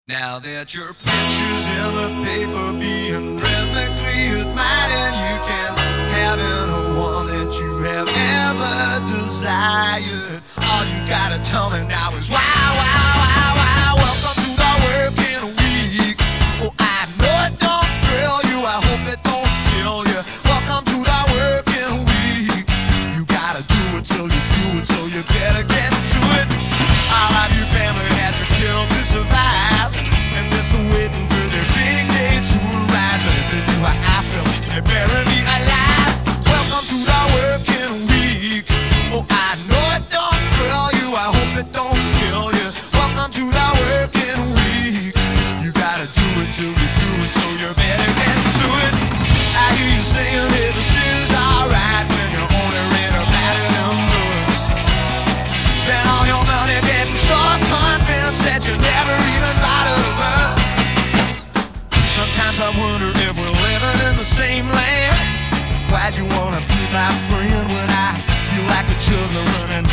Now that your picture's in the paper being rhythmically admired, you can have any one that you have ever desired. All you gotta tell me now is wow, wow, wow, wow. Welcome to the working week. Oh, I know it don't thrill you, I hope it don't kill you. Welcome to the working week. You gotta do it till you do it, so you better get to it. All of your family had to kill to survive. Waiting for their big day to arrive. But if they do how I feel, they bury me alive. Welcome to the working week. Oh, I know it don't thrill you, I hope it don't kill you. Welcome to the working week. You gotta do it till you do it, so you better get to it. I hear you saying that this is alright when you're only read about it in books. Spend all your money getting so convinced that you never even bothered to look. Sometimes I wonder if we're living in the same land. Why'd you wanna be my friend when I feel like the children running